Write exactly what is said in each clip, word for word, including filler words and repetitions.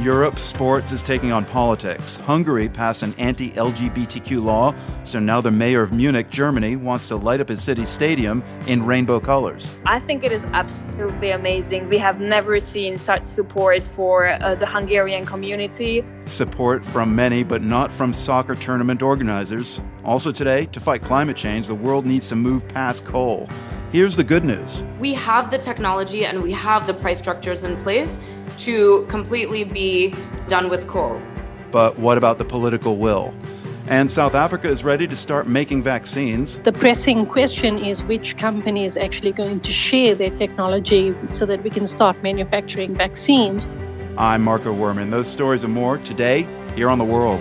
Europe, sports is taking on politics. Hungary passed an anti-L G B T Q law, so now the mayor of Munich, Germany, wants to light up his city's stadium in rainbow colors. I think it is absolutely amazing. We have never seen such support for uh, the Hungarian community. Support from many, but not from soccer tournament organizers. Also today, to fight climate change, the world needs to move past coal. Here's the good news. We have the technology and we have the price structures in place to completely be done with coal. But what about the political will? And South Africa is ready to start making vaccines. The pressing question is which company is actually going to share their technology so that we can start manufacturing vaccines. I'm Marco Werman. Those stories and more today here on The World.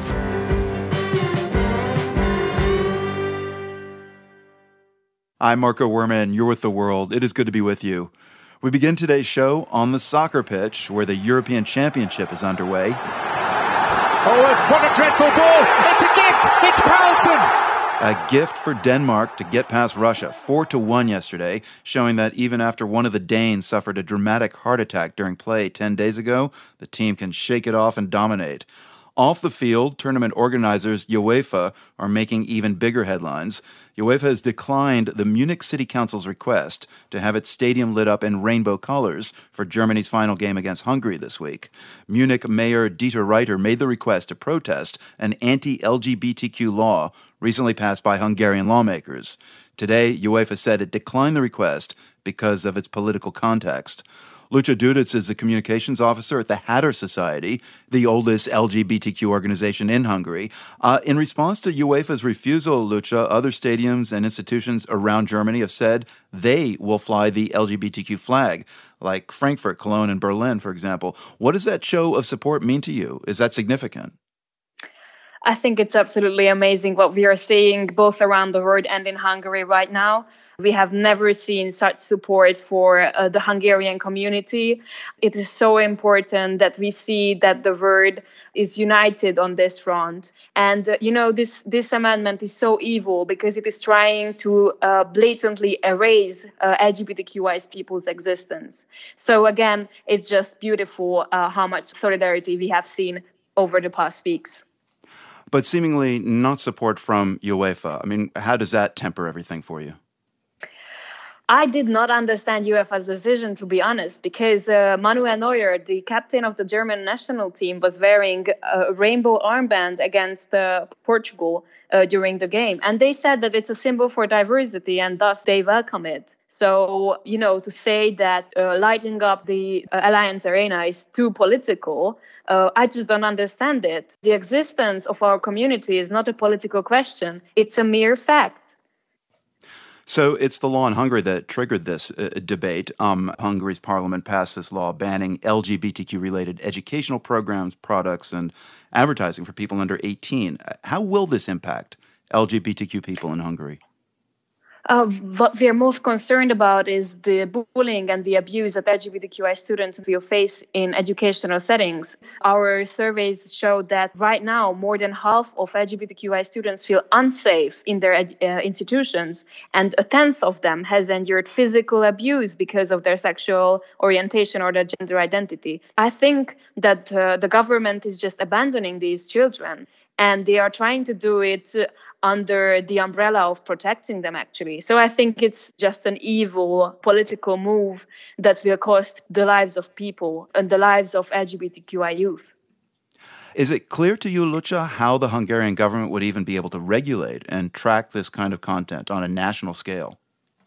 I'm Marco Werman. You're with The World. It is good to be with you. We begin today's show on the soccer pitch, where the European Championship is underway. Oh, what a dreadful ball! It's a gift! It's Carlson! A gift for Denmark to get past Russia, four to one yesterday, showing that even after one of the Danes suffered a dramatic heart attack during play ten days ago, the team can shake it off and dominate. Off the field, tournament organizers UEFA are making even bigger headlines. UEFA has declined the Munich City Council's request to have its stadium lit up in rainbow colors for Germany's final game against Hungary this week. Munich Mayor Dieter Reiter made the request to protest an anti-L G B T Q law recently passed by Hungarian lawmakers. Today, UEFA said it declined the request because of its political context. Lucia Duditz is the communications officer at the Hatter Society, the oldest L G B T Q organization in Hungary. Uh, in response to UEFA's refusal, Lucia, other stadiums and institutions around Germany have said they will fly the L G B T Q flag, like Frankfurt, Cologne, and Berlin, for example. What does that show of support mean to you? Is that significant? I think it's absolutely amazing what we are seeing both around the world and in Hungary right now. We have never seen such support for uh, the Hungarian community. It is so important that we see that the world is united on this front. And, uh, you know, this, this amendment is so evil because it is trying to uh, blatantly erase uh, L G B T Q I people's existence. So, again, it's just beautiful uh, how much solidarity we have seen over the past weeks. But seemingly not support from UEFA. I mean, how does that temper everything for you? I did not understand UEFA's decision, to be honest, because uh, Manuel Neuer, the captain of the German national team, was wearing a rainbow armband against uh, Portugal uh, during the game. And they said that it's a symbol for diversity and thus they welcome it. So, you know, to say that uh, lighting up the uh, Allianz Arena is too political, uh, I just don't understand it. The existence of our community is not a political question. It's a mere fact. So it's the law in Hungary that triggered this uh, debate. Um, Hungary's parliament passed this law banning L G B T Q-related educational programs, products, and advertising for people under eighteen. How will this impact L G B T Q people in Hungary? Uh, what we are most concerned about is the bullying and the abuse that L G B T Q I students will face in educational settings. Our surveys show that right now, more than half of L G B T Q I students feel unsafe in their ed- uh, institutions, and a tenth of them has endured physical abuse because of their sexual orientation or their gender identity. I think that uh, the government is just abandoning these children, and they are trying to do it uh, under the umbrella of protecting them, actually. So I think it's just an evil political move that will cost the lives of people and the lives of L G B T Q I youth. Is it clear to you, Lucia, how the Hungarian government would even be able to regulate and track this kind of content on a national scale?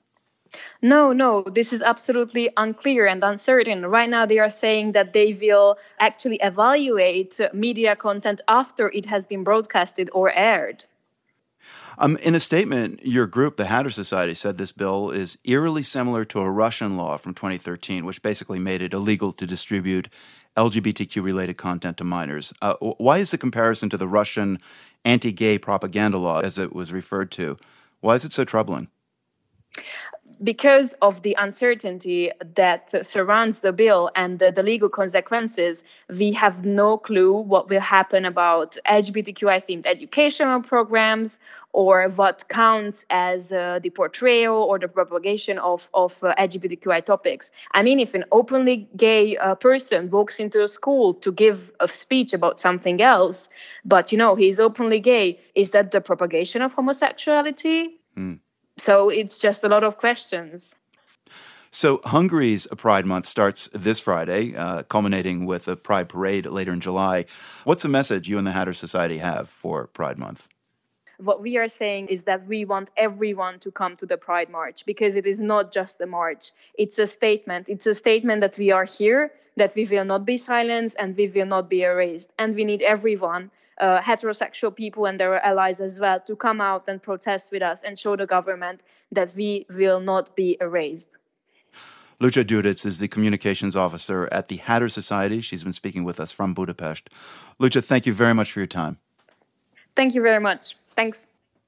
No, no, this is absolutely unclear and uncertain. Right now, they are saying that they will actually evaluate media content after it has been broadcasted or aired. Um, in a statement, your group, the Hatter Society, said this bill is eerily similar to a Russian law from twenty thirteen, which basically made it illegal to distribute L G B T Q-related content to minors. Uh, why is the comparison to the Russian anti-gay propaganda law, as it was referred to, why is it so troubling? because of the uncertainty that surrounds the bill and the, the legal consequences, we have no clue what will happen about L G B T Q I-themed educational programs, or what counts as uh, the portrayal or the propagation of, of uh, L G B T Q I topics. I mean, if an openly gay uh, person walks into a school to give a speech about something else, but, you know, he's openly gay, is that the propagation of homosexuality? Mm. So it's just a lot of questions. So Hungary's Pride Month starts this Friday, uh, culminating with a Pride Parade later in July. What's the message you and the Hatter Society have for Pride Month? What we are saying is that we want everyone to come to the Pride March, because it is not just a march. It's a statement. It's a statement that we are here, that we will not be silenced, and we will not be erased. And we need everyone, Uh, heterosexual people and their allies as well, to come out and protest with us and show the government that we will not be erased. Lucia Duditz is the communications officer at the Hatter Society. She's been speaking with us from Budapest. Lucia, thank you very much for your time. Thank you very much. Thanks.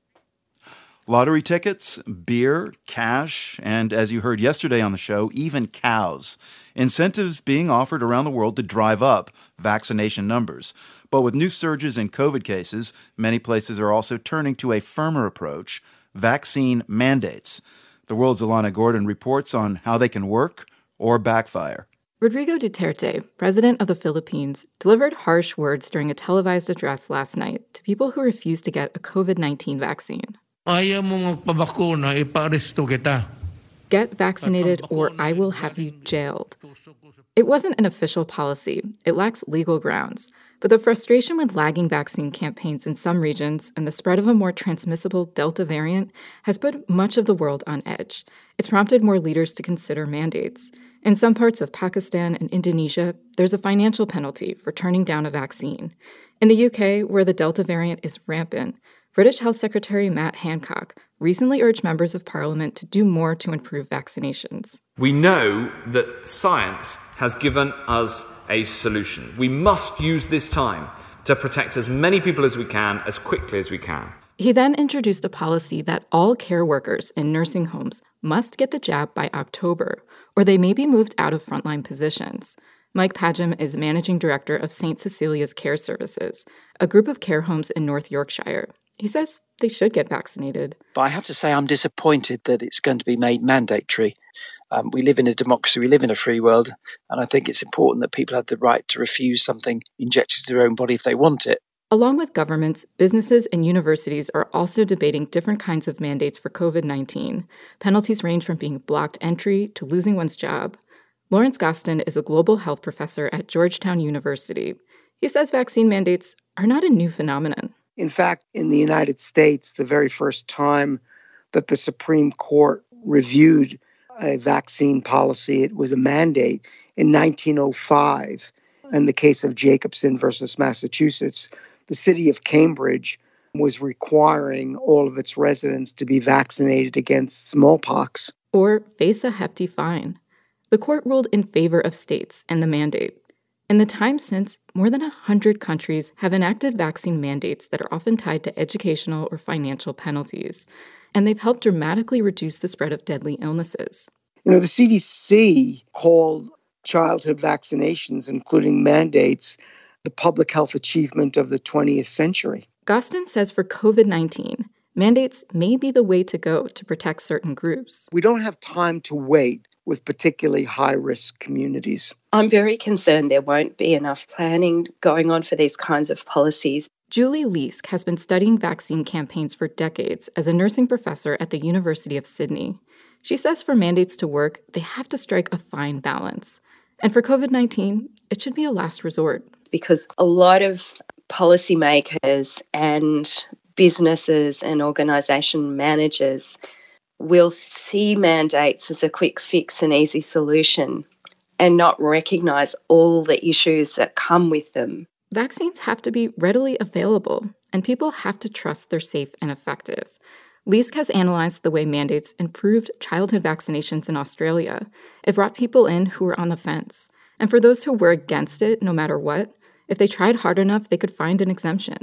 Lottery tickets, beer, cash, and as you heard yesterday on the show, even cows. Incentives being offered around the world to drive up vaccination numbers. But with new surges in COVID cases, many places are also turning to a firmer approach, vaccine mandates. The World's Alana Gordon reports on how they can work or backfire. Rodrigo Duterte, president of the Philippines, delivered harsh words during a televised address last night to people who refused to get a COVID nineteen vaccine. Ayaw mo magpabakuna, ipa-aresto kita. Get vaccinated or I will have you jailed. It wasn't an official policy. It lacks legal grounds. But the frustration with lagging vaccine campaigns in some regions and the spread of a more transmissible Delta variant has put much of the world on edge. It's prompted more leaders to consider mandates. In some parts of Pakistan and Indonesia, there's a financial penalty for turning down a vaccine. In the U K, where the Delta variant is rampant, British Health Secretary Matt Hancock recently urged members of Parliament to do more to improve vaccinations. We know that science has given us a solution. We must use this time to protect as many people as we can, as quickly as we can. He then introduced a policy that all care workers in nursing homes must get the jab by October, or they may be moved out of frontline positions. Mike Padgham is managing director of Saint Cecilia's Care Services, a group of care homes in North Yorkshire. He says they should get vaccinated. But I have to say I'm disappointed that it's going to be made mandatory. Um, we live in a democracy, we live in a free world, and I think it's important that people have the right to refuse something injected to their own body if they want it. Along with governments, businesses and universities are also debating different kinds of mandates for COVID nineteen. Penalties range from being blocked entry to losing one's job. Lawrence Gostin is a global health professor at Georgetown University. He says vaccine mandates are not a new phenomenon. In fact, in the United States, the very first time that the Supreme Court reviewed a vaccine policy, it was a mandate in nineteen oh five. In the case of Jacobson versus Massachusetts, the city of Cambridge was requiring all of its residents to be vaccinated against smallpox. Or face a hefty fine. The court ruled in favor of states and the mandate. In the time since, more than one hundred countries have enacted vaccine mandates that are often tied to educational or financial penalties, and they've helped dramatically reduce the spread of deadly illnesses. You know, the C D C called childhood vaccinations, including mandates, the public health achievement of the twentieth century. Gostin says for COVID nineteen, mandates may be the way to go to protect certain groups. We don't have time to wait with particularly high-risk communities. I'm very concerned there won't be enough planning going on for these kinds of policies. Julie Leask has been studying vaccine campaigns for decades as a nursing professor at the University of Sydney. She says for mandates to work, they have to strike a fine balance. And for COVID nineteen, it should be a last resort. Because a lot of policymakers and businesses and organisation managers will see mandates as a quick fix and easy solution and not recognise all the issues that come with them. Vaccines have to be readily available, and people have to trust they're safe and effective. Leask has analysed the way mandates improved childhood vaccinations in Australia. It brought people in who were on the fence. And for those who were against it, no matter what, if they tried hard enough, they could find an exemption.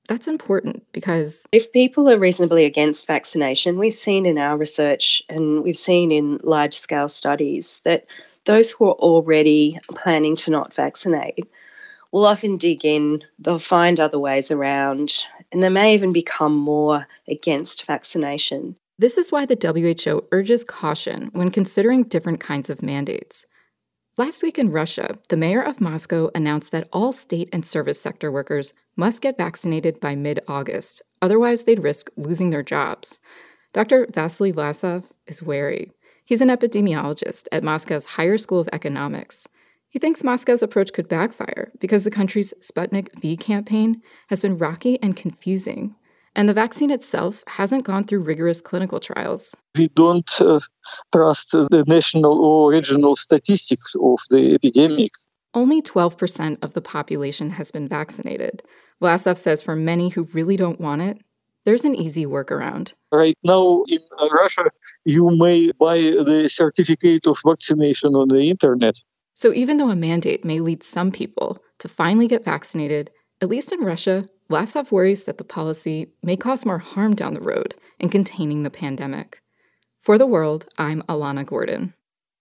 That's important because if people are reasonably against vaccination, we've seen in our research and we've seen in large-scale studies that those who are already planning to not vaccinate will often dig in, they'll find other ways around, and they may even become more against vaccination. This is why the W H O urges caution when considering different kinds of mandates. Last week in Russia, the mayor of Moscow announced that all state and service sector workers must get vaccinated by mid-August, otherwise they'd risk losing their jobs. Doctor Vasily Vlasov is wary. He's an epidemiologist at Moscow's Higher School of Economics. He thinks Moscow's approach could backfire because the country's Sputnik V campaign has been rocky and confusing, and the vaccine itself hasn't gone through rigorous clinical trials. We don't uh, trust the national or regional statistics of the epidemic. Only twelve percent of the population has been vaccinated. Vlasov says for many who really don't want it, there's an easy workaround. Right now in Russia, you may buy the certificate of vaccination on the internet. So even though a mandate may lead some people to finally get vaccinated, at least in Russia, Vlasov worries that the policy may cause more harm down the road in containing the pandemic. For The World, I'm Alana Gordon.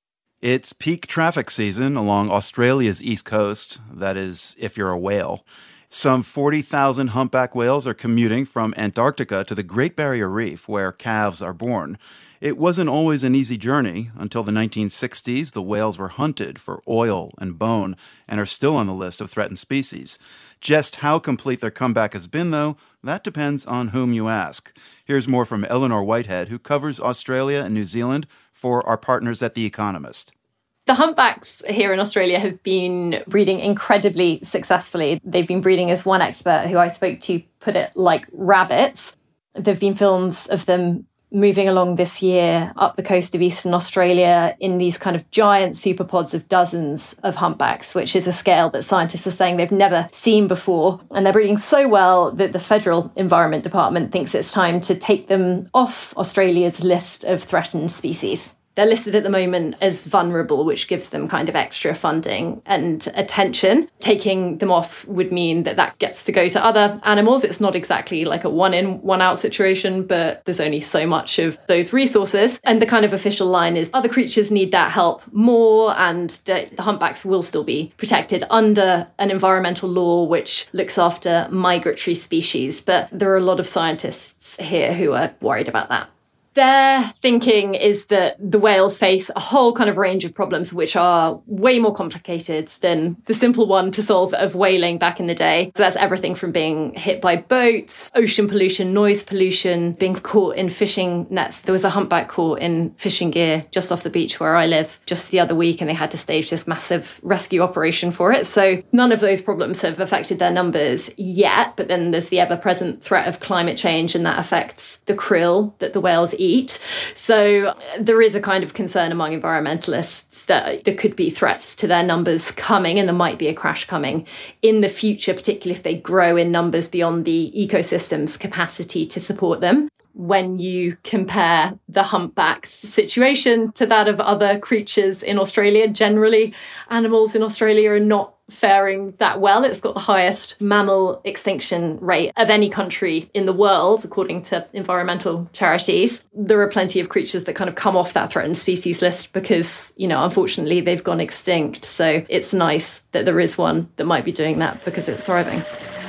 It's peak traffic season along Australia's east coast, that is, if you're a whale. Some forty thousand humpback whales are commuting from Antarctica to the Great Barrier Reef, where calves are born. It wasn't always an easy journey. Until the nineteen sixties, the whales were hunted for oil and bone and are still on the list of threatened species. Just how complete their comeback has been, though, that depends on whom you ask. Here's more from Eleanor Whitehead, who covers Australia and New Zealand for our partners at The Economist. The humpbacks here in Australia have been breeding incredibly successfully. They've been breeding, as one expert who I spoke to put it, like rabbits. There have been films of them moving along this year up the coast of eastern Australia in these kind of giant superpods of dozens of humpbacks, which is a scale that scientists are saying they've never seen before. And they're breeding so well that the Federal Environment Department thinks it's time to take them off Australia's list of threatened species. They're listed at the moment as vulnerable, which gives them kind of extra funding and attention. Taking them off would mean that that gets to go to other animals. It's not exactly like a one-in, one-out situation, but there's only so much of those resources. And the kind of official line is other creatures need that help more, and that the humpbacks will still be protected under an environmental law which looks after migratory species. But there are a lot of scientists here who are worried about that. Their thinking is that the whales face a whole kind of range of problems which are way more complicated than the simple one to solve of whaling back in the day. So that's everything from being hit by boats, ocean pollution, noise pollution, being caught in fishing nets. There was a humpback caught in fishing gear just off the beach where I live just the other week, and they had to stage this massive rescue operation for it. So none of those problems have affected their numbers yet, but then there's the ever-present threat of climate change, and that affects the krill that the whales eat. So there is a kind of concern among environmentalists that there could be threats to their numbers coming, and there might be a crash coming in the future, particularly if they grow in numbers beyond the ecosystem's capacity to support them. When you compare the humpback's situation to that of other creatures in Australia, generally animals in Australia are not faring that well. It's got the highest mammal extinction rate of any country in the world, according to environmental charities. There are plenty of creatures that kind of come off that threatened species list because, you know, unfortunately they've gone extinct. So it's nice that there is one that might be doing that because it's thriving.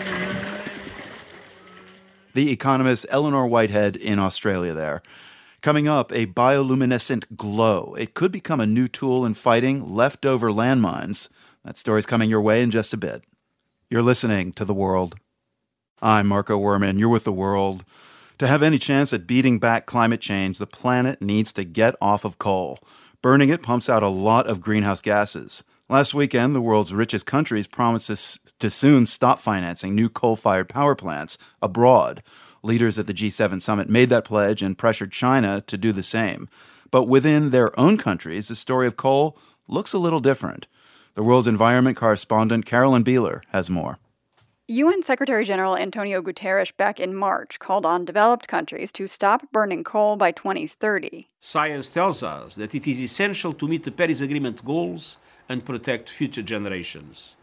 The Economist Eleanor Whitehead in Australia there. Coming up, a bioluminescent glow. It could become a new tool in fighting leftover landmines. That story's coming your way in just a bit. You're listening to The World. I'm Marco Werman. You're with The World. To have any chance at beating back climate change, the planet needs to get off of coal. Burning it pumps out a lot of greenhouse gases. Last weekend, the world's richest countries promised to soon stop financing new coal-fired power plants abroad. Leaders at the G seven summit made that pledge and pressured China to do the same. But within their own countries, the story of coal looks a little different. The world's environment correspondent Carolyn Beeler has more. U N Secretary General Antonio Guterres back in March called on developed countries to stop burning coal by twenty thirty. Science tells us that it is essential to meet the Paris Agreement goals and protect future generations.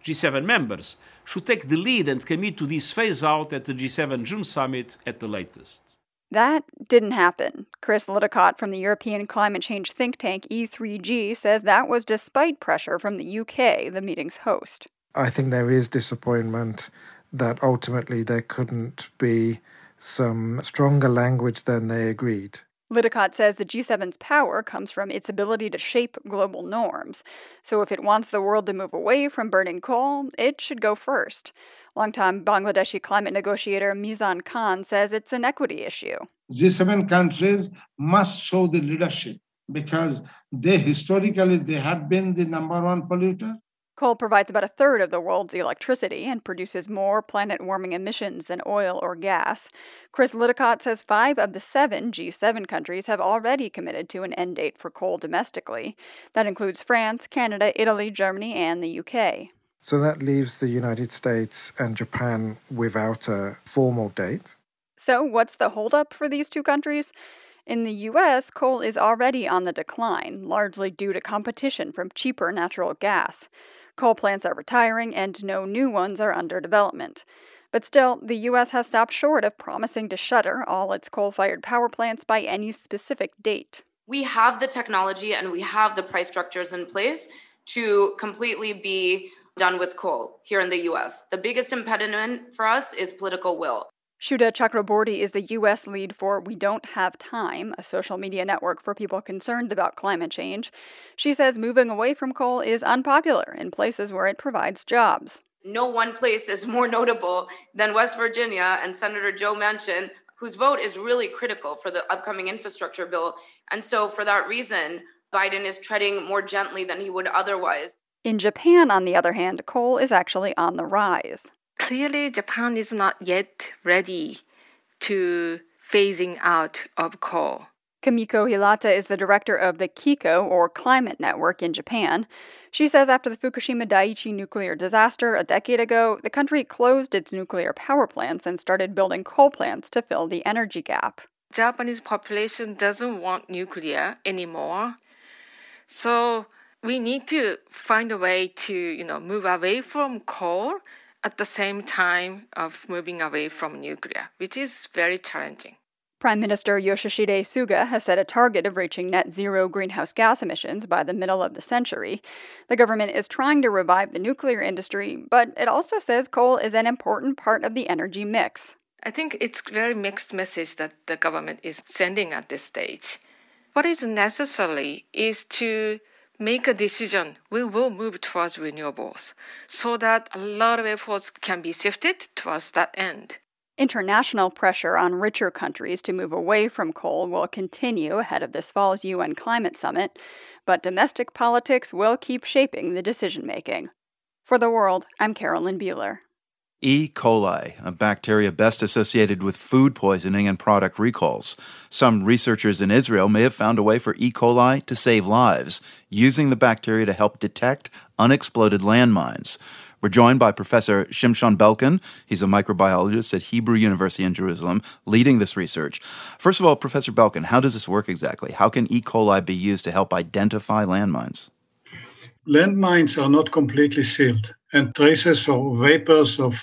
G seven members should take the lead and commit to this phase-out at the G seven June summit at the latest. That didn't happen. Chris Lidicott from the European climate change think tank E three G says that was despite pressure from the U K, the meeting's host. I think there is disappointment that ultimately there couldn't be some stronger language than they agreed. Lidicott says the G seven's power comes from its ability to shape global norms. So if it wants the world to move away from burning coal, it should go first. Longtime Bangladeshi climate negotiator Mizan Khan says it's an equity issue. G seven countries must show the leadership because they historically they have been the number one polluter. Coal provides about a third of the world's electricity and produces more planet-warming emissions than oil or gas. Chris Lidicott says five of the seven G seven countries have already committed to an end date for coal domestically. That includes France, Canada, Italy, Germany, and the U K. So that leaves the United States and Japan without a formal date. So what's the holdup for these two countries? In the U S, coal is already on the decline, largely due to competition from cheaper natural gas. Coal plants are retiring and no new ones are under development. But still, the U S has stopped short of promising to shutter all its coal-fired power plants by any specific date. We have the technology and we have the price structures in place to completely be done with coal here in the U S. The biggest impediment for us is political will. Shuda Chakraborty is the U S lead for We Don't Have Time, a social media network for people concerned about climate change. She says moving away from coal is unpopular in places where it provides jobs. No one place is more notable than West Virginia and Senator Joe Manchin, whose vote is really critical for the upcoming infrastructure bill. And so for that reason, Biden is treading more gently than he would otherwise. In Japan, on the other hand, coal is actually on the rise. Clearly, Japan is not yet ready to phasing out of coal. Kamiko Hirata is the director of the KICO, or Climate Network, in Japan. She says after the Fukushima Daiichi nuclear disaster a decade ago, the country closed its nuclear power plants and started building coal plants to fill the energy gap. Japanese population doesn't want nuclear anymore. So we need to find a way to, you know, move away from coal at the same time of moving away from nuclear, which is very challenging. Prime Minister Yoshihide Suga has set a target of reaching net zero greenhouse gas emissions by the middle of the century. The government is trying to revive the nuclear industry, but it also says coal is an important part of the energy mix. I think it's a very mixed message that the government is sending at this stage. What is necessary is to make a decision. We will move towards renewables so that a lot of efforts can be shifted towards that end. International pressure on richer countries to move away from coal will continue ahead of this fall's U N Climate Summit, but domestic politics will keep shaping the decision-making. For The World, I'm Carolyn Beeler. E. coli, a bacteria best associated with food poisoning and product recalls. Some researchers in Israel may have found a way for E. coli to save lives, using the bacteria to help detect unexploded landmines. We're joined by Professor Shimshon Belkin. He's a microbiologist at Hebrew University in Jerusalem, leading this research. First of all, Professor Belkin, how does this work exactly? How can E. coli be used to help identify landmines? Landmines are not completely sealed, and traces or vapors of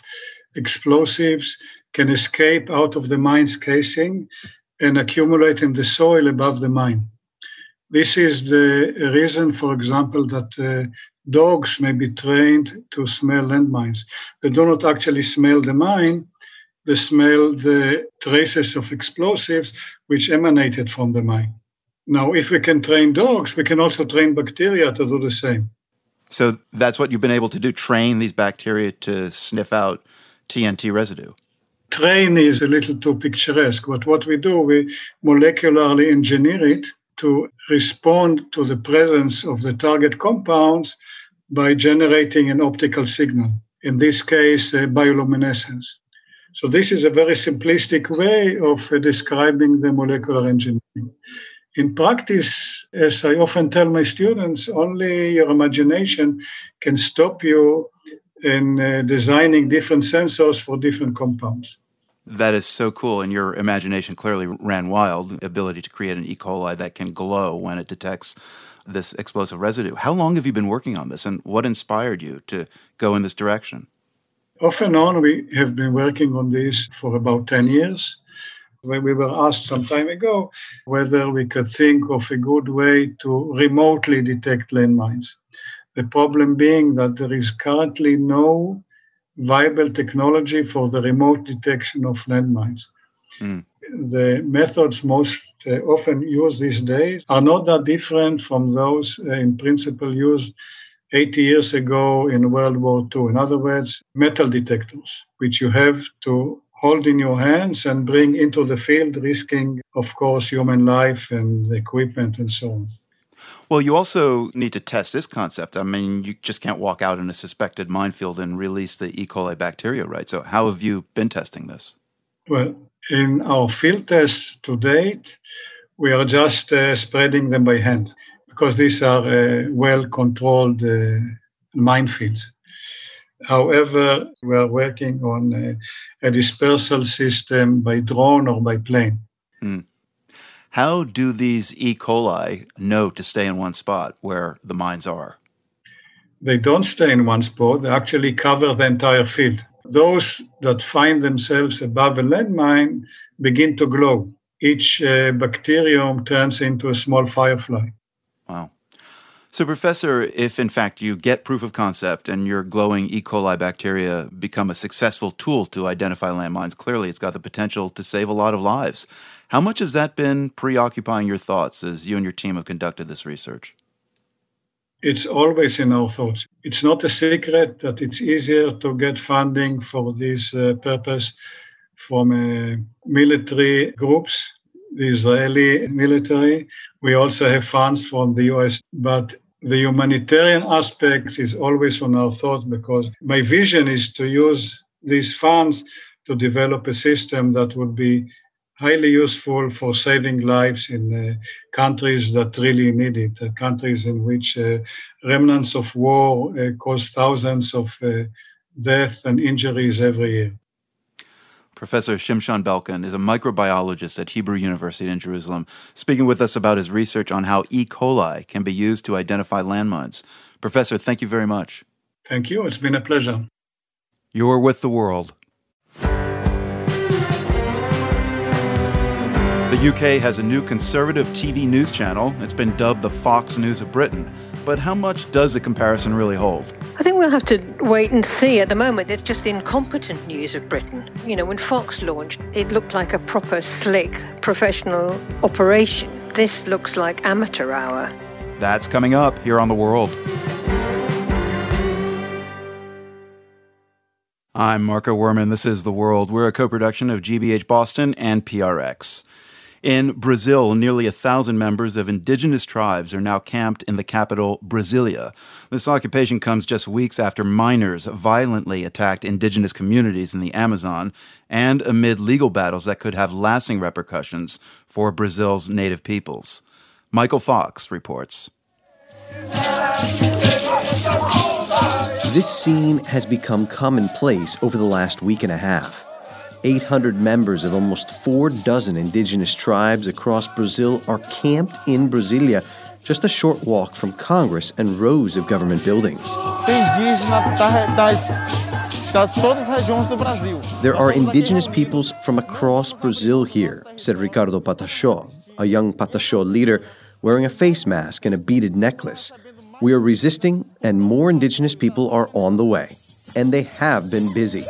explosives can escape out of the mine's casing and accumulate in the soil above the mine. This is the reason, for example, that uh, dogs may be trained to smell landmines. They do not actually smell the mine, they smell the traces of explosives which emanated from the mine. Now, if we can train dogs, we can also train bacteria to do the same. So that's what you've been able to do, train these bacteria to sniff out T N T residue. Train is a little too picturesque, but what we do, we molecularly engineer it to respond to the presence of the target compounds by generating an optical signal, in this case, uh, bioluminescence. So this is a very simplistic way of uh, describing the molecular engineering. In practice, as I often tell my students, only your imagination can stop you in uh, designing different sensors for different compounds. That is so cool, and your imagination clearly ran wild, the ability to create an E. coli that can glow when it detects this explosive residue. How long have you been working on this, and what inspired you to go in this direction? Off and on, we have been working on this for about ten years. When we were asked some time ago whether we could think of a good way to remotely detect landmines. The problem being that there is currently no viable technology for the remote detection of landmines. Mm. The methods most uh, often used these days are not that different from those uh, in principle used eighty years ago in World War Two. In other words, metal detectors, which you have to hold in your hands and bring into the field, risking, of course, human life and equipment and so on. Well, you also need to test this concept. I mean, you just can't walk out in a suspected minefield and release the E. coli bacteria, right? So how have you been testing this? Well, in our field tests to date, we are just uh, spreading them by hand because these are uh, well-controlled uh, minefields. However, we are working on a, a dispersal system by drone or by plane. Hmm. How do these E. coli know to stay in one spot where the mines are? They don't stay in one spot. They actually cover the entire field. Those that find themselves above a landmine begin to glow. Each uh, bacterium turns into a small firefly. Wow. So, Professor, if in fact you get proof of concept and your glowing E. coli bacteria become a successful tool to identify landmines, clearly it's got the potential to save a lot of lives. How much has that been preoccupying your thoughts as you and your team have conducted this research? It's always in our thoughts. It's not a secret that it's easier to get funding for this uh, purpose from uh, military groups, the Israeli military. We also have funds from the U S, but the humanitarian aspect is always on our thought because my vision is to use these funds to develop a system that would be highly useful for saving lives in uh, countries that really need it, uh, countries in which uh, remnants of war uh, cause thousands of uh, deaths and injuries every year. Professor Shimshon Belkan is a microbiologist at Hebrew University in Jerusalem, speaking with us about his research on how E. coli can be used to identify landmines. Professor, thank you very much. Thank you. It's been a pleasure. You're with The World. The U K has a new conservative T V news channel. It's been dubbed the Fox News of Britain. But how much does the comparison really hold? I think we'll have to wait and see. At the moment, it's just incompetent news of Britain. You know, when Fox launched, it looked like a proper, slick, professional operation. This looks like amateur hour. That's coming up here on The World. I'm Marco Werman. This is The World. We're a co-production of G B H Boston and P R X. In Brazil, nearly a thousand members of indigenous tribes are now camped in the capital, Brasilia. This occupation comes just weeks after miners violently attacked indigenous communities in the Amazon and amid legal battles that could have lasting repercussions for Brazil's native peoples. Michael Fox reports. This scene has become commonplace over the last week and a half. eight hundred members of almost four dozen indigenous tribes across Brazil are camped in Brasilia, just a short walk from Congress and rows of government buildings. There are indigenous peoples from across Brazil here, said Ricardo Pataxó, a young Pataxó leader wearing a face mask and a beaded necklace. We are resisting, and more indigenous people are on the way. And they have been busy.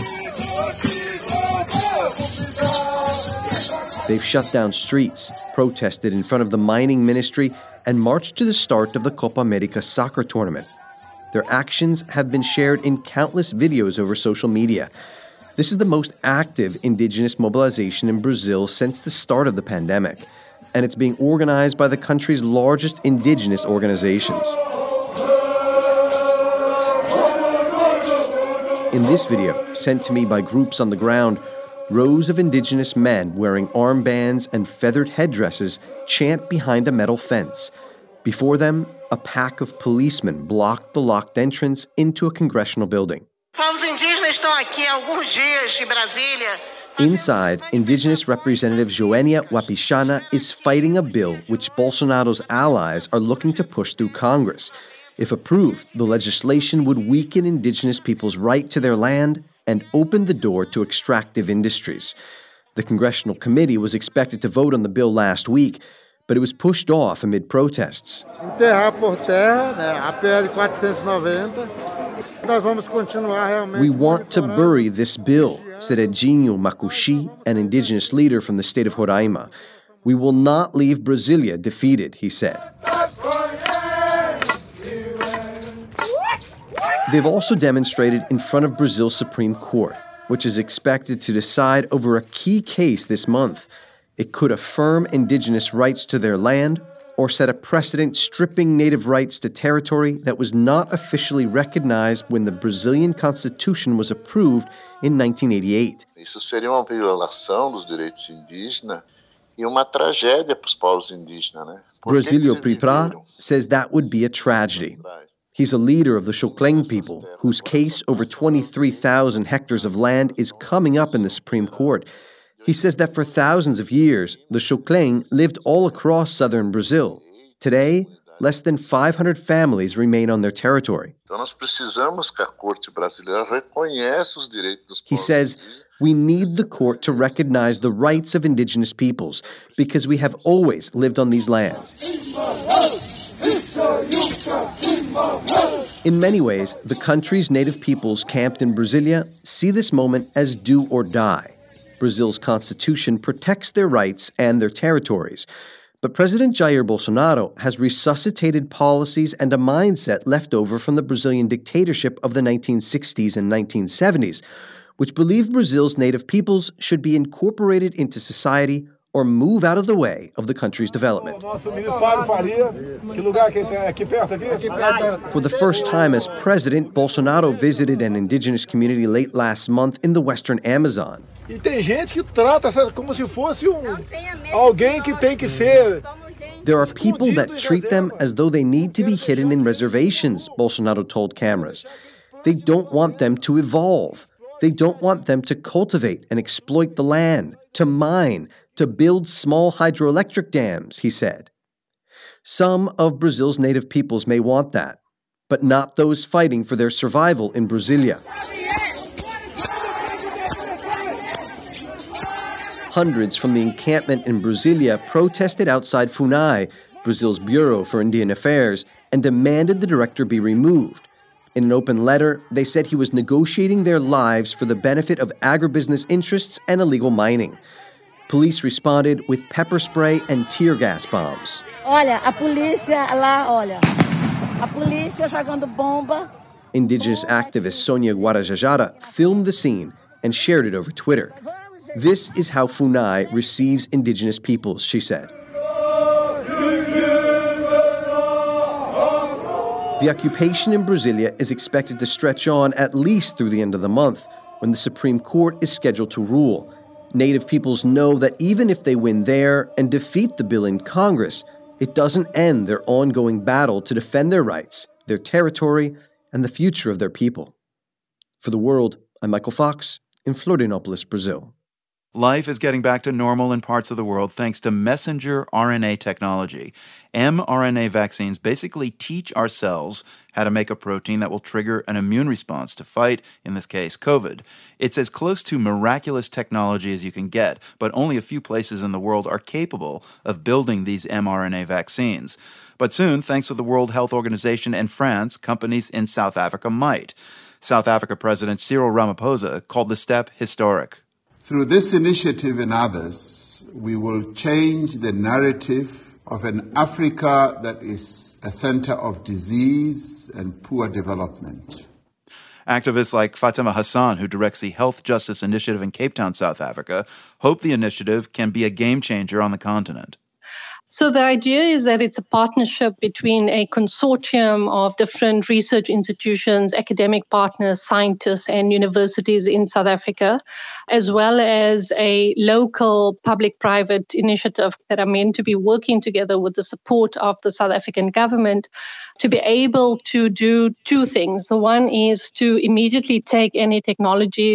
They've shut down streets, protested in front of the mining ministry, and marched to the start of the Copa America soccer tournament. Their actions have been shared in countless videos over social media. This is the most active indigenous mobilization in Brazil since the start of the pandemic, and it's being organized by the country's largest indigenous organizations. In this video, sent to me by groups on the ground, rows of indigenous men wearing armbands and feathered headdresses chant behind a metal fence. Before them, a pack of policemen blocked the locked entrance into a congressional building. Povos indígenas estão aqui há alguns dias de Brasília Inside, Indigenous Representative Joênia Wapichana is fighting a bill which Bolsonaro's allies are looking to push through Congress. If approved, the legislation would weaken Indigenous people's right to their land and open the door to extractive industries. The Congressional Committee was expected to vote on the bill last week, but it was pushed off amid protests. We want to bury this bill, said Edinho Makushi, an indigenous leader from the state of Roraima. We will not leave Brasilia defeated, he said. They've also demonstrated in front of Brazil's Supreme Court, which is expected to decide over a key case this month. It could affirm indigenous rights to their land or set a precedent stripping native rights to territory that was not officially recognized when the Brazilian Constitution was approved in nineteen eighty-eight. Isso seria uma violação dos direitos indígenas e uma tragédia para os povos indígenas, né? Brasilio Pripra says that would be a tragedy. He's a leader of the Xocleng people, whose case over twenty-three thousand hectares of land is coming up in the Supreme Court. He says that for thousands of years, the Xocleng lived all across southern Brazil. Today, less than five hundred families remain on their territory. He says, we need the court to recognize the rights of indigenous peoples because we have always lived on these lands. In many ways, the country's native peoples camped in Brasilia see this moment as do or die. Brazil's constitution protects their rights and their territories. But President Jair Bolsonaro has resuscitated policies and a mindset left over from the Brazilian dictatorship of the nineteen sixties and nineteen seventies, which believed Brazil's native peoples should be incorporated into society or move out of the way of the country's development. For the first time as president, Bolsonaro visited an indigenous community late last month in the western Amazon. There are people that treat them as though they need to be hidden in reservations, Bolsonaro told cameras. They don't want them to evolve. They don't want them to cultivate and exploit the land, to mine, to build small hydroelectric dams, he said. Some of Brazil's native peoples may want that, but not those fighting for their survival in Brasilia. Hundreds from the encampment in Brasilia protested outside FUNAI, Brazil's Bureau for Indian Affairs, and demanded the director be removed. In an open letter, they said he was negotiating their lives for the benefit of agribusiness interests and illegal mining. Police responded with pepper spray and tear gas bombs. Olha, a polícia lá, olha. A polícia jogando bomba. Indigenous activist Sonia Guarajajara filmed the scene and shared it over Twitter. This is how FUNAI receives indigenous peoples, she said. The occupation in Brasilia is expected to stretch on at least through the end of the month, when the Supreme Court is scheduled to rule. Native peoples know that even if they win there and defeat the bill in Congress, it doesn't end their ongoing battle to defend their rights, their territory, and the future of their people. For The World, I'm Michael Fox in Florianópolis, Brazil. Life is getting back to normal in parts of the world thanks to messenger R N A technology. mRNA vaccines basically teach our cells how to make a protein that will trigger an immune response to fight, in this case, COVID. It's as close to miraculous technology as you can get, but only a few places in the world are capable of building these mRNA vaccines. But soon, thanks to the World Health Organization and France, companies in South Africa might. South Africa President Cyril Ramaphosa called the step historic. Through this initiative and others, we will change the narrative of an Africa that is a center of disease and poor development. Activists like Fatima Hassan, who directs the Health Justice Initiative in Cape Town, South Africa, hope the initiative can be a game changer on the continent. So the idea is that it's a partnership between a consortium of different research institutions, academic partners, scientists, and universities in South Africa, as well as a local public-private initiative that are meant to be working together with the support of the South African government to be able to do two things. The one is to immediately take any technologies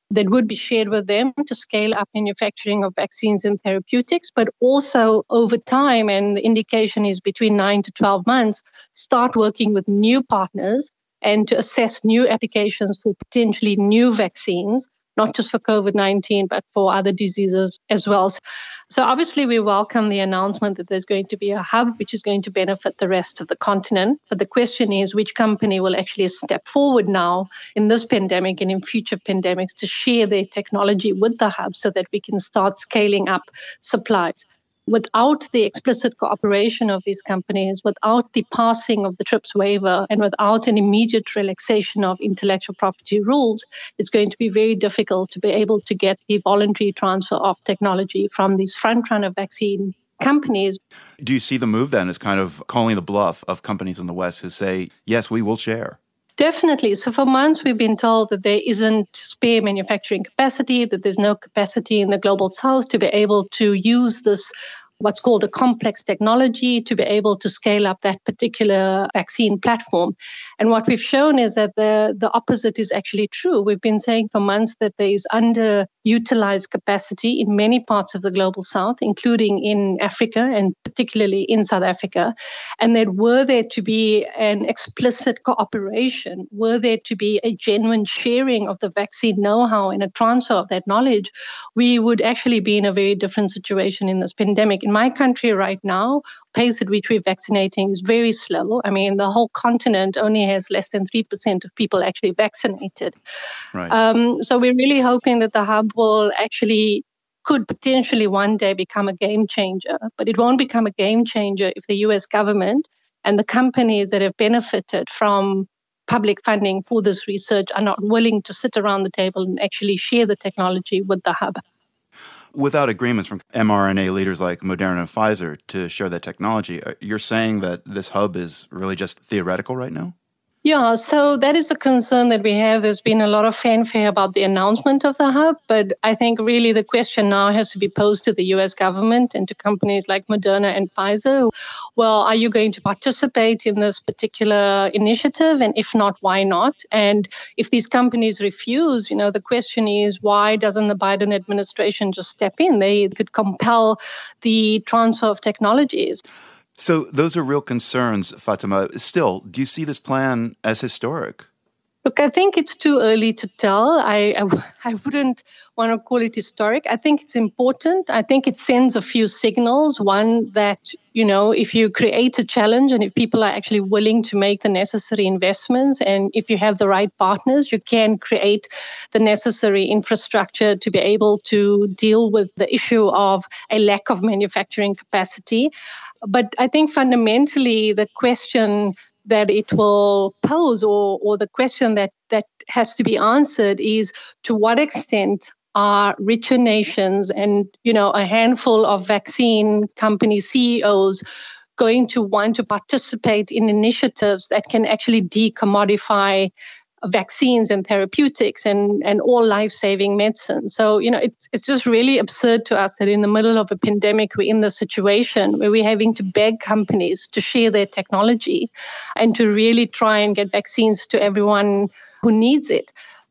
that would be shared with them to scale up manufacturing of vaccines and therapeutics, but also over time, and the indication is between nine to twelve months, start working with new partners and to assess new applications for potentially new vaccines, not just for COVID nineteen, but for other diseases as well. So obviously we welcome the announcement that there's going to be a hub which is going to benefit the rest of the continent. But the question is, which company will actually step forward now in this pandemic and in future pandemics to share their technology with the hub so that we can start scaling up supplies? Without the explicit cooperation of these companies, without the passing of the TRIPS waiver, and without an immediate relaxation of intellectual property rules, it's going to be very difficult to be able to get the voluntary transfer of technology from these front-runner vaccine companies. Do you see the move then as kind of calling the bluff of companies in the West who say, yes, we will share? Definitely. So for months, we've been told that there isn't spare manufacturing capacity, that there's no capacity in the global south to be able to use this, what's called a complex technology, to be able to scale up that particular vaccine platform. And what we've shown is that the, the opposite is actually true. We've been saying for months that there is underutilized capacity in many parts of the global south, including in Africa and particularly in South Africa. And that were there to be an explicit cooperation, were there to be a genuine sharing of the vaccine know-how and a transfer of that knowledge, we would actually be in a very different situation in this pandemic. In my country right now, pace at which we're vaccinating is very slow. I mean, the whole continent only has less than three percent of people actually vaccinated. Right. Um, so we're really hoping that the hub will actually, could potentially one day become a game changer, but it won't become a game changer if the U S government and the companies that have benefited from public funding for this research are not willing to sit around the table and actually share the technology with the hub. Without agreements from mRNA leaders like Moderna and Pfizer to share that technology, you're saying that this hub is really just theoretical right now? Yeah, so that is a concern that we have. There's been a lot of fanfare about the announcement of the hub, but I think really the question now has to be posed to the U S government and to companies like Moderna and Pfizer. Well, are you going to participate in this particular initiative? And if not, why not? And if these companies refuse, you know, the question is, why doesn't the Biden administration just step in? They could compel the transfer of technologies. So those are real concerns, Fatima. Still, do you see this plan as historic? Look, I think it's too early to tell. I, I, I wouldn't want to call it historic. I think it's important. I think it sends a few signals. One, that, you know, if you create a challenge and if people are actually willing to make the necessary investments and if you have the right partners, you can create the necessary infrastructure to be able to deal with the issue of a lack of manufacturing capacity. But I think fundamentally the question that it will pose or, or the question that, that has to be answered is to what extent are richer nations and, you know, a handful of vaccine company C E Os going to want to participate in initiatives that can actually decommodify vaccines and therapeutics and, and all life-saving medicine. So, you know, it's it's just really absurd to us that in the middle of a pandemic, we're in this situation where we're having to beg companies to share their technology and to really try and get vaccines to everyone who needs it.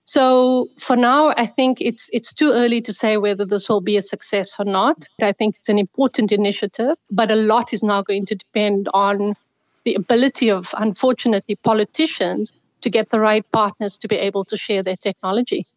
So for now, I think it's it's too early to say whether this will be a success or not. I think it's an important initiative, but a lot is now going to depend on the ability of, unfortunately, politicians to get the right partners to be able to share their technology.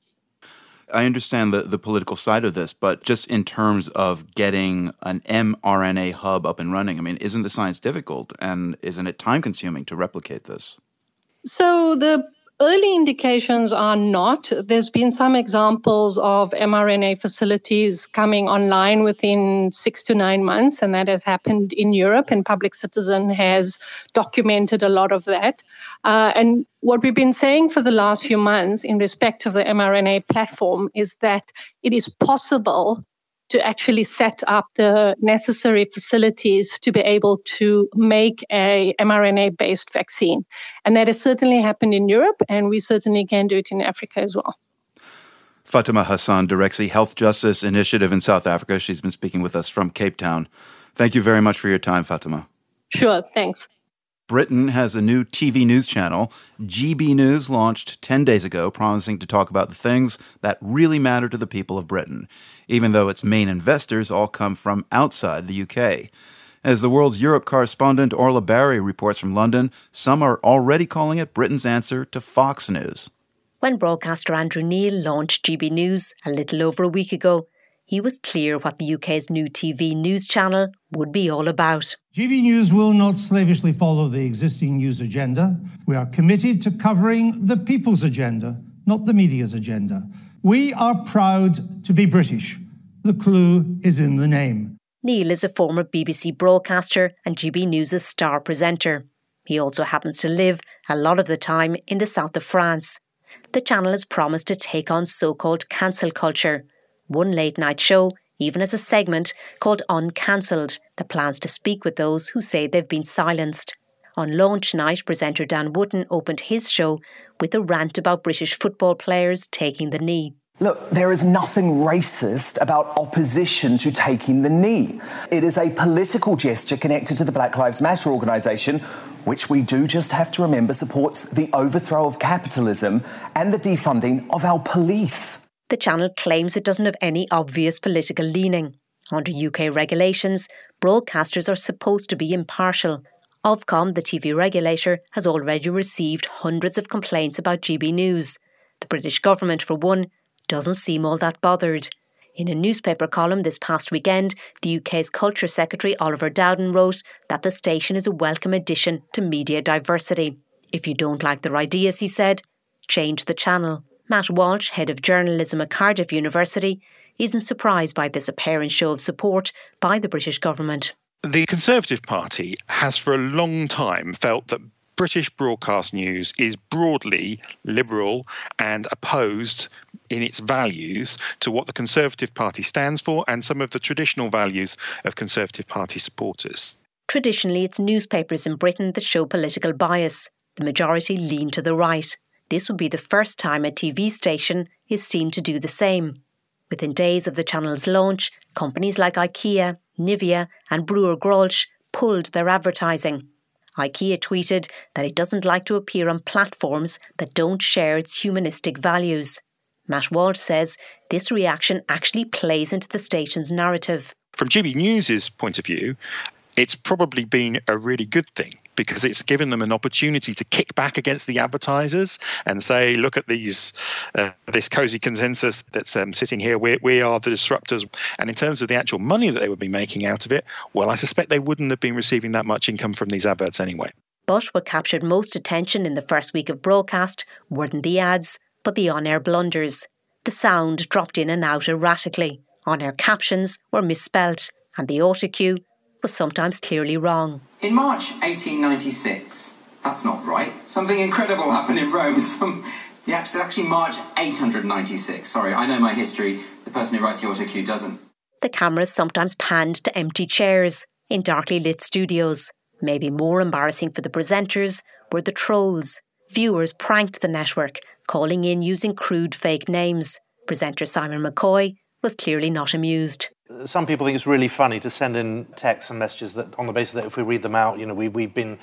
I understand the, the political side of this, but just in terms of getting an mRNA hub up and running, I mean, isn't the science difficult and isn't it time-consuming to replicate this? So the early indications are not. There's been some examples of mRNA facilities coming online within six to nine months, and that has happened in Europe, and Public Citizen has documented a lot of that. Uh, and what we've been saying for the last few months in respect of the mRNA platform is that it is possible to actually set up the necessary facilities to be able to make a mRNA-based vaccine. And that has certainly happened in Europe, and we certainly can do it in Africa as well. Fatima Hassan directs the Health Justice Initiative in South Africa. She's been speaking with us from Cape Town. Thank you very much for your time, Fatima. Sure, thanks. Britain has a new T V news channel. G B News launched ten days ago, promising to talk about the things that really matter to the people of Britain, even though its main investors all come from outside the U K. As the World's Europe correspondent Orla Barry reports from London, some are already calling it Britain's answer to Fox News. When broadcaster Andrew Neil launched G B News a little over a week ago, he was clear what the U K's new T V news channel would be all about. G B News will not slavishly follow the existing news agenda. We are committed to covering the people's agenda, not the media's agenda. We are proud to be British. The clue is in the name. Neil is a former B B C broadcaster and G B News' star presenter. He also happens to live a lot of the time in the south of France. The channel has promised to take on so-called cancel culture. One late-night show even has a segment called Uncancelled that plans to speak with those who say they've been silenced. On launch night, presenter Dan Wootton opened his show with a rant about British football players taking the knee. Look, there is nothing racist about opposition to taking the knee. It is a political gesture connected to the Black Lives Matter organisation, which we do just have to remember supports the overthrow of capitalism and the defunding of our police. The channel claims it doesn't have any obvious political leaning. Under U K regulations, broadcasters are supposed to be impartial. Ofcom, the T V regulator, has already received hundreds of complaints about G B News. The British government, for one, doesn't seem all that bothered. In a newspaper column this past weekend, the U K's Culture Secretary Oliver Dowden wrote that the station is a welcome addition to media diversity. If you don't like their ideas, he said, change the channel. Matt Walsh, head of journalism at Cardiff University, isn't surprised by this apparent show of support by the British government. The Conservative Party has for a long time felt that British broadcast news is broadly liberal and opposed in its values to what the Conservative Party stands for and some of the traditional values of Conservative Party supporters. Traditionally, it's newspapers in Britain that show political bias. The majority lean to the right. This would be the first time a T V station is seen to do the same. Within days of the channel's launch, companies like IKEA, Nivea and Brewer Grolsch pulled their advertising. IKEA tweeted that it doesn't like to appear on platforms that don't share its humanistic values. Matt Walsh says this reaction actually plays into the station's narrative. From G B News' point of view, it's probably been a really good thing because it's given them an opportunity to kick back against the advertisers and say, look at these, uh, this cosy consensus that's um, sitting here. We, we are the disruptors. And in terms of the actual money that they would be making out of it, well, I suspect they wouldn't have been receiving that much income from these adverts anyway. But what captured most attention in the first week of broadcast weren't the ads, but the on-air blunders. The sound dropped in and out erratically. On-air captions were misspelt, and the autocue was sometimes clearly wrong. In March eighteen ninety-six, that's not right. Something incredible happened in Rome. Some, yeah, it's actually March eight hundred ninety-six. Sorry, I know my history. The person who writes the autocue doesn't. The cameras sometimes panned to empty chairs in darkly lit studios. Maybe more embarrassing for the presenters were the trolls. Viewers pranked the network, calling in using crude fake names. Presenter Simon McCoy was clearly not amused. Some people think it's really funny to send in texts and messages that, on the basis that if we read them out, you know, we, we've been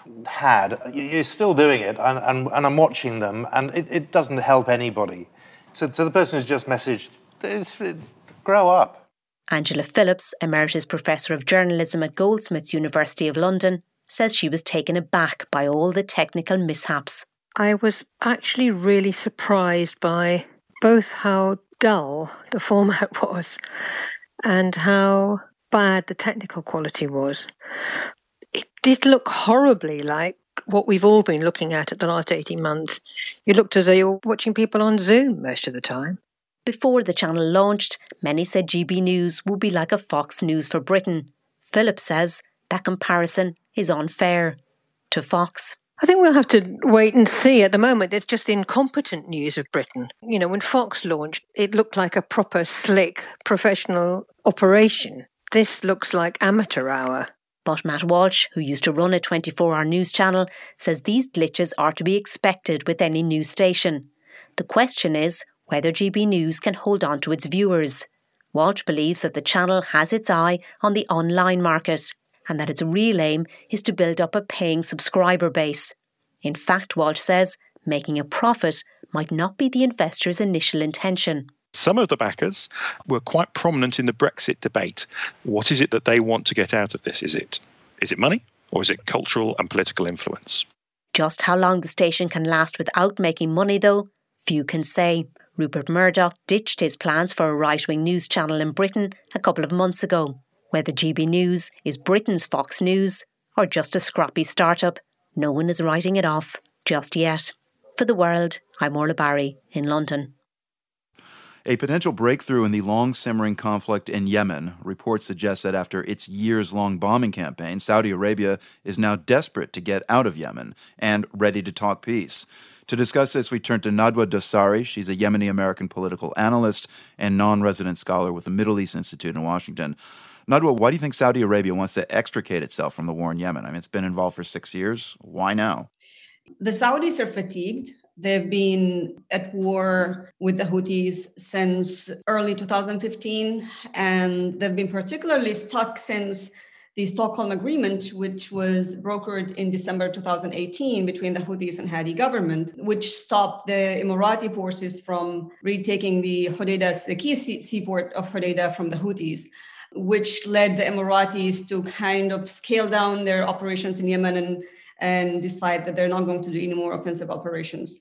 had. You're still doing it, and, and, and I'm watching them, and it, it doesn't help anybody. So, so the person who's just messaged, it's, it, grow up. Angela Phillips, Emeritus Professor of Journalism at Goldsmiths University of London, says she was taken aback by all the technical mishaps. I was actually really surprised by both how dull the format was and how bad the technical quality was. It did look horribly like what we've all been looking at at the last eighteen months. You looked as though you were watching people on Zoom most of the time. Before the channel launched, many said G B News would be like a Fox News for Britain. Phillips says that comparison is unfair to Fox. I think we'll have to wait and see. At the moment, it's just incompetent news of Britain. You know, when Fox launched, it looked like a proper, slick, professional operation. This looks like amateur hour. But Matt Walsh, who used to run a twenty-four hour news channel, says these glitches are to be expected with any news station. The question is whether G B News can hold on to its viewers. Walsh believes that the channel has its eye on the online market. and that its real aim is to build up a paying subscriber base. In fact, Walsh says, making a profit might not be the investors' initial intention. Some of the backers were quite prominent in the Brexit debate. What is it that they want to get out of this? Is it, is it money, or is it cultural and political influence? Just how long the station can last without making money, though, few can say. Rupert Murdoch ditched his plans for a right-wing news channel in Britain a couple of months ago. Whether G B News is Britain's Fox News or just a scrappy start-up, no one is writing it off just yet. For The World, I'm Orla Barry in London. A potential breakthrough in the long-simmering conflict in Yemen. Reports suggest that after its years-long bombing campaign, Saudi Arabia is now desperate to get out of Yemen and ready to talk peace. To discuss this, we turn to Nadwa Dosari. She's a Yemeni-American political analyst and non-resident scholar with the Middle East Institute in Washington. Nadwa, why do you think Saudi Arabia wants to extricate itself from the war in Yemen? I mean, it's been involved for six years. Why now? The Saudis are fatigued. They've been at war with the Houthis since early two thousand fifteen, and they've been particularly stuck since the Stockholm Agreement, which was brokered in December two thousand eighteen between the Houthis and Hadi government, which stopped the Emirati forces from retaking the Hodeidah, the key seaport of Hodeidah from the Houthis, which led the Emiratis to kind of scale down their operations in Yemen and and decide that they're not going to do any more offensive operations.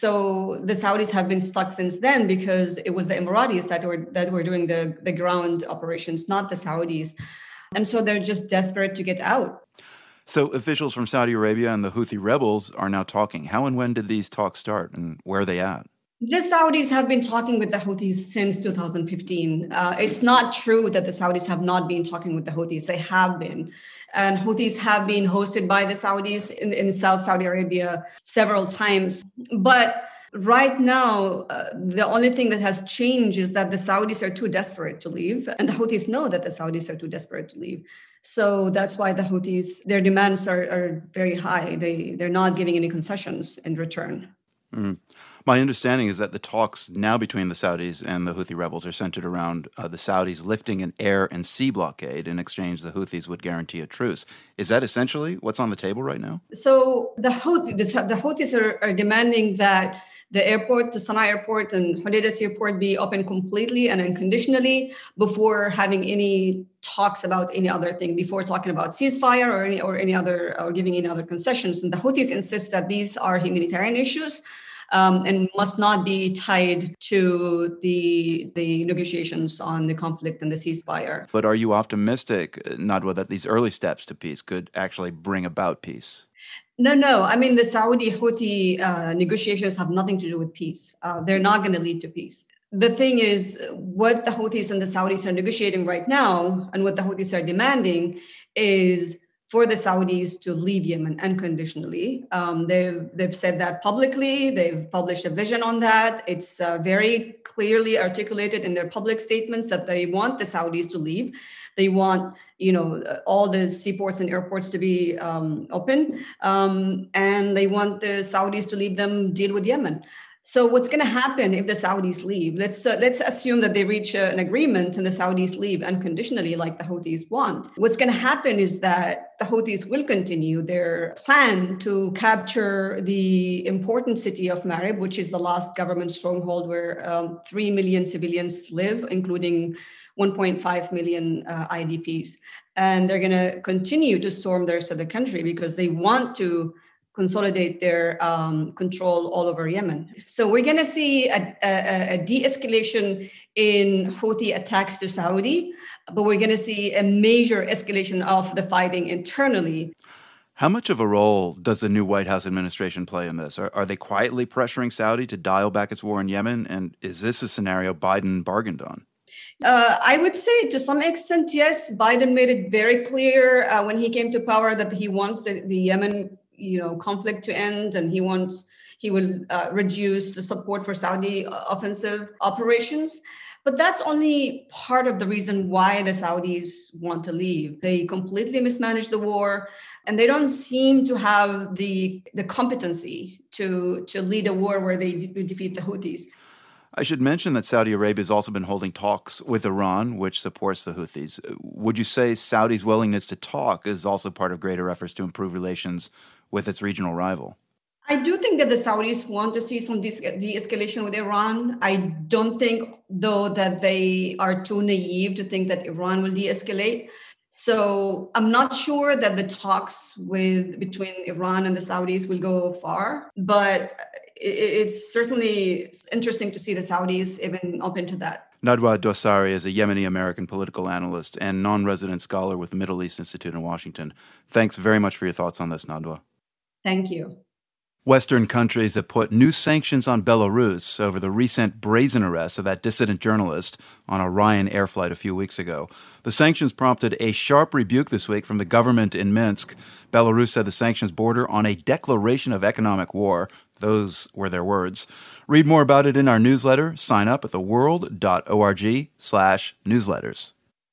So the Saudis have been stuck since then because it was the Emiratis that were that were doing the, the ground operations, not the Saudis. And so they're just desperate to get out. So officials from Saudi Arabia and the Houthi rebels are now talking. How and when did these talks start, and where are they at? The Saudis have been talking with the Houthis since two thousand fifteen. Uh, it's not true that the Saudis have not been talking with the Houthis. They have been. And Houthis have been hosted by the Saudis in, in South Saudi Arabia several times. But right now, uh, the only thing that has changed is that the Saudis are too desperate to leave. And the Houthis know that the Saudis are too desperate to leave. So that's why the Houthis, their demands are, are very high. They, they're not giving any concessions in return. Mm. My understanding is that the talks now between the Saudis and the Houthi rebels are centered around uh, the Saudis lifting an air and sea blockade. In exchange, the Houthis would guarantee a truce. Is that essentially what's on the table right now? So the, Houthi, the, the Houthis are, are demanding that the airport, the Sana'a airport and Hodeidah airport be open completely and unconditionally before having any talks about any other thing, before talking about ceasefire or any, or any other, or giving any other concessions. And the Houthis insist that these are humanitarian issues. Um, and must not be tied to the the negotiations on the conflict and the ceasefire. But are you optimistic, Nadwa, that these early steps to peace could actually bring about peace? No, no. I mean, the Saudi-Houthi uh, negotiations have nothing to do with peace. Uh, they're not going to lead to peace. The thing is, what the Houthis and the Saudis are negotiating right now, and what the Houthis are demanding, is for the Saudis to leave Yemen unconditionally. Um, they've, they've said that publicly. They've published a vision on that. It's uh, very clearly articulated in their public statements that they want the Saudis to leave. They want, you know, all the seaports and airports to be um, open. Um, and they want the Saudis to leave them deal with Yemen. So what's going to happen if the Saudis leave? Let's uh, let's assume that they reach uh, an agreement and the Saudis leave unconditionally like the Houthis want. What's going to happen is that the Houthis will continue their plan to capture the important city of Marib, which is the last government stronghold where um, three million civilians live, including one point five million uh, I D Ps. And they're going to continue to storm the rest of the country because they want to consolidate their um, control all over Yemen. So we're going to see a, a, a de-escalation in Houthi attacks to Saudi, but we're going to see a major escalation of the fighting internally. How much of a role does the new White House administration play in this? Are, are they quietly pressuring Saudi to dial back its war in Yemen? And is this a scenario Biden bargained on? Uh, I would say to some extent, yes. Biden made it very clear uh, when he came to power that he wants the, the Yemen you know, conflict to end, and he wants he will uh, reduce the support for Saudi offensive operations. But that's only part of the reason why the Saudis want to leave. They completely mismanaged the war, and they don't seem to have the the competency to to lead a war where they de- defeat the Houthis. I should mention that Saudi Arabia has also been holding talks with Iran, which supports the Houthis. Would you say Saudi's willingness to talk is also part of greater efforts to improve relations with its regional rival? I do think that the Saudis want to see some de- de-escalation with Iran. I don't think, though, that they are too naive to think that Iran will de-escalate. So I'm not sure that the talks with between Iran and the Saudis will go far, but it's certainly interesting to see the Saudis even open to that. Nadwa Dosari is a Yemeni-American political analyst and non-resident scholar with the Middle East Institute in Washington. Thanks very much for your thoughts on this, Nadwa. Thank you. Western countries have put new sanctions on Belarus over the recent brazen arrest of that dissident journalist on a Ryan Air flight a few weeks ago. The sanctions prompted a sharp rebuke this week from the government in Minsk. Belarus said the sanctions border on a declaration of economic war. Those were their words. Read more about it in our newsletter. Sign up at theworld.org slash newsletters.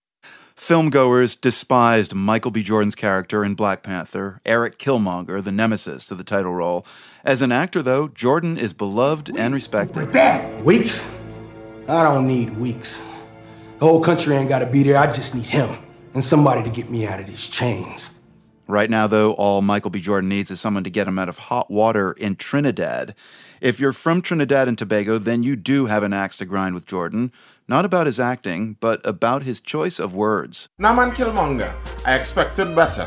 Filmgoers despised Michael B. Jordan's character in Black Panther, Eric Killmonger, the nemesis to the title role. As an actor, though, Jordan is beloved and respected. That weeks? I don't need weeks. The whole country ain't got to be there. I just need him and somebody to get me out of these chains. Right now, though, all Michael B. Jordan needs is someone to get him out of hot water in Trinidad. If you're from Trinidad and Tobago, then you do have an axe to grind with Jordan. Not about his acting, but about his choice of words. Naman Killmonger, I expected better.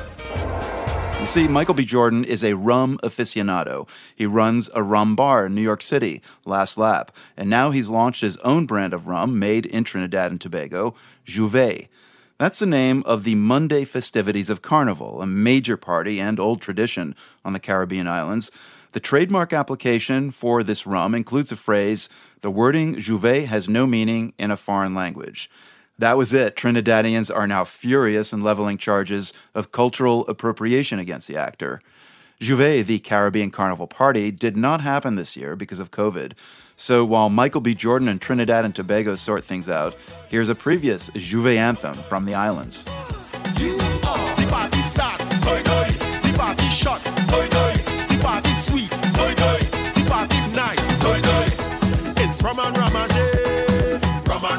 You see, Michael B. Jordan is a rum aficionado. He runs a rum bar in New York City, Last Lap, and now he's launched his own brand of rum made in Trinidad and Tobago, J'ouvert. That's the name of the Monday festivities of Carnival, a major party and old tradition on the Caribbean islands. The trademark application for this rum includes a phrase, the wording J'ouvert has no meaning in a foreign language. That was it. Trinidadians are now furious and leveling charges of cultural appropriation against the actor. J'ouvert, the Caribbean Carnival party, did not happen this year because of COVID. So while Michael B. Jordan and Trinidad and Tobago sort things out, here's a previous J'ouvert anthem from the islands. You are the party start, toy toy, the party shot, toy toy, the party sweet, toy toy, the party nice, toy toy. It's Raman Ramajé, Raman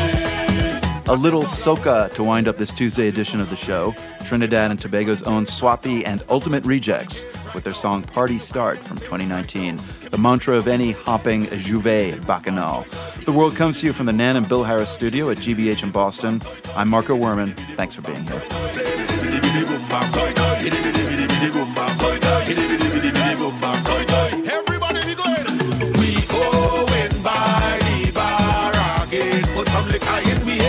Ramajé. A little soca to wind up this Tuesday edition of the show. Trinidad and Tobago's own Swappy and Ultimate Rejects with their song Party Start from twenty nineteen, the mantra of any hopping J'ouvert bacchanal. The World comes to you from the Nan and Bill Harris studio at G B H in Boston. I'm Marco Werman. Thanks for being here. Everybody be going. We going by the bar again. Put some liquor in we